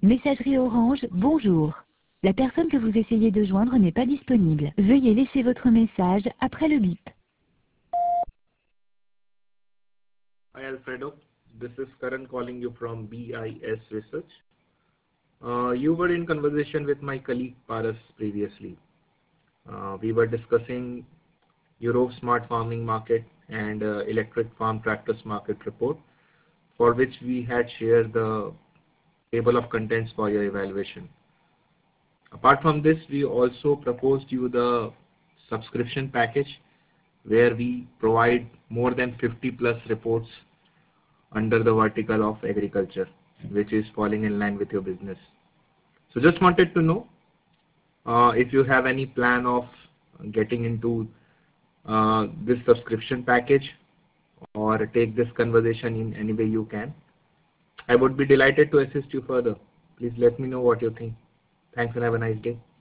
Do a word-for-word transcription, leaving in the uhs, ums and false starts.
Messagerie Orange, bonjour. La personne que vous essayez de joindre n'est pas disponible. Veuillez laisser votre message après le bip. Hi Alfredo, this is Karan calling you from B I S Research. Uh, you were in conversation with my colleague Paras previously. Uh, we were discussing Europe Smart Farming Market and uh, Electric Farm Tractors Market report, for which we had shared the table of contents for your evaluation. Apart from this, we also proposed you the subscription package where we provide more than fifty plus reports under the vertical of agriculture, which is falling in line with your business. So just wanted to know uh, if you have any plan of getting into uh, this subscription package or take this conversation in any way you can. I would be delighted to assist you further. Please let me know what you think. Thanks and have a nice day.